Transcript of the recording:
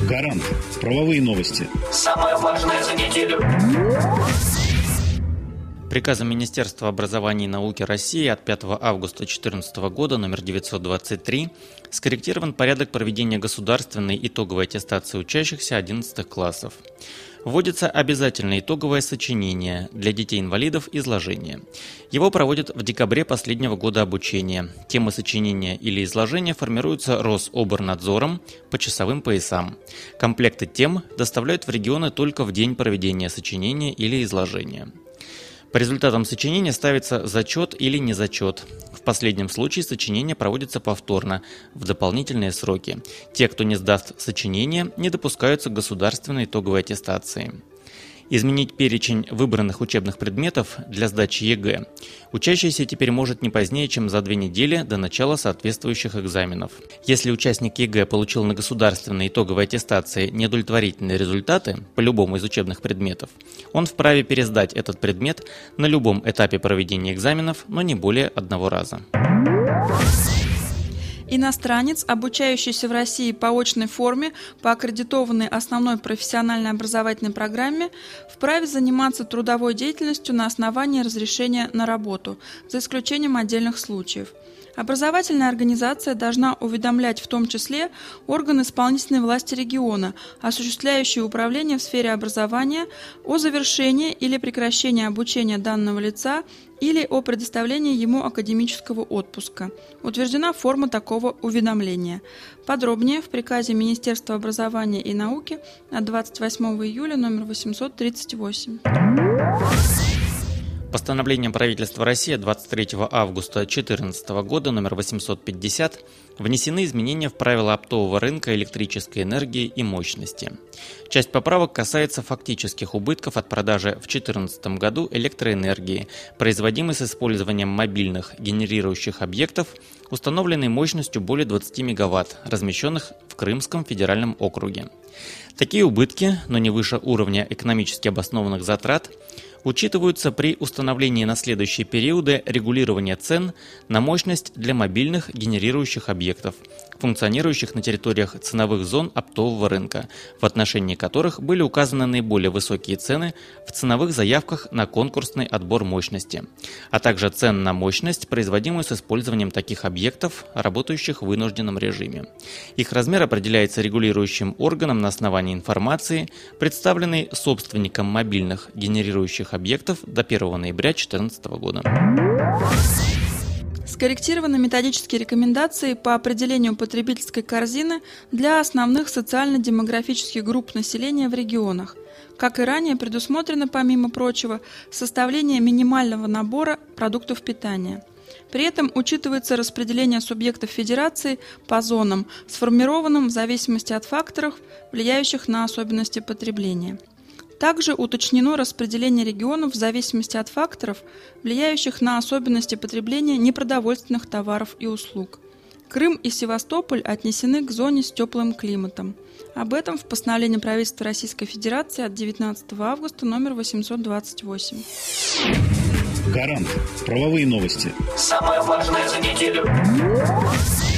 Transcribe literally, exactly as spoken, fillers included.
Гарант. Правовые новости. Самое важное за неделю. Приказом Министерства образования и науки России от пятого августа две тысячи четырнадцатого года номер девятьсот двадцать три скорректирован порядок проведения государственной итоговой аттестации учащихся одиннадцатых классов. Вводится обязательное итоговое сочинение для детей-инвалидов изложение. Его проводят в декабре последнего года обучения. Темы сочинения или изложения формируются Рособорнадзором по часовым поясам. Комплекты тем доставляют в регионы только в день проведения сочинения или изложения. По результатам сочинения ставится зачет или незачет. В последнем случае сочинение проводится повторно, в дополнительные сроки. Те, кто не сдаст сочинение, не допускаются к государственной итоговой аттестации. Изменить перечень выбранных учебных предметов для сдачи ЕГЭ учащийся теперь может не позднее, чем за две недели до начала соответствующих экзаменов. Если участник ЕГЭ получил на государственной итоговой аттестации неудовлетворительные результаты по любому из учебных предметов, он вправе пересдать этот предмет на любом этапе проведения экзаменов, но не более одного раза. Иностранец, обучающийся в России по очной форме по аккредитованной основной профессиональной образовательной программе, вправе заниматься трудовой деятельностью на основании разрешения на работу, за исключением отдельных случаев. Образовательная организация должна уведомлять в том числе органы исполнительной власти региона, осуществляющие управление в сфере образования, о завершении или прекращении обучения данного лица или о предоставлении ему академического отпуска. Утверждена форма такого уведомления. Подробнее в приказе Министерства образования и науки от двадцать восьмого июля номер восемьсот тридцать восемь. Постановлением правительства России двадцать третьего августа две тысячи четырнадцатого года номер восемьсот пятьдесят внесены изменения в правила оптового рынка электрической энергии и мощности. Часть поправок касается фактических убытков от продажи в две тысячи четырнадцатом году электроэнергии, производимой с использованием мобильных генерирующих объектов, установленной мощностью более двадцати мегаватт, размещенных в Крымском федеральном округе. Такие убытки, но не выше уровня экономически обоснованных затрат, учитываются при установлении на следующие периоды регулирования цен на мощность для мобильных генерирующих объектов, функционирующих на территориях ценовых зон оптового рынка, в отношении которых были указаны наиболее высокие цены в ценовых заявках на конкурсный отбор мощности, а также цен на мощность, производимую с использованием таких объектов, работающих в вынужденном режиме. Их размер определяется регулирующим органом на основании информации, представленной собственником мобильных генерирующих объектов до первого ноября две тысячи четырнадцатого года. Скорректированы методические рекомендации по определению потребительской корзины для основных социально-демографических групп населения в регионах. Как и ранее, предусмотрено, помимо прочего, составление минимального набора продуктов питания. При этом учитывается распределение субъектов федерации по зонам, сформированным в зависимости от факторов, влияющих на особенности потребления. Также уточнено распределение регионов в зависимости от факторов, влияющих на особенности потребления непродовольственных товаров и услуг. Крым и Севастополь отнесены к зоне с теплым климатом. Об этом в постановлении правительства Российской Федерации от девятнадцатого августа номер восемьсот двадцать восемь. Гарант. Правовые новости. Самое важное за неделю.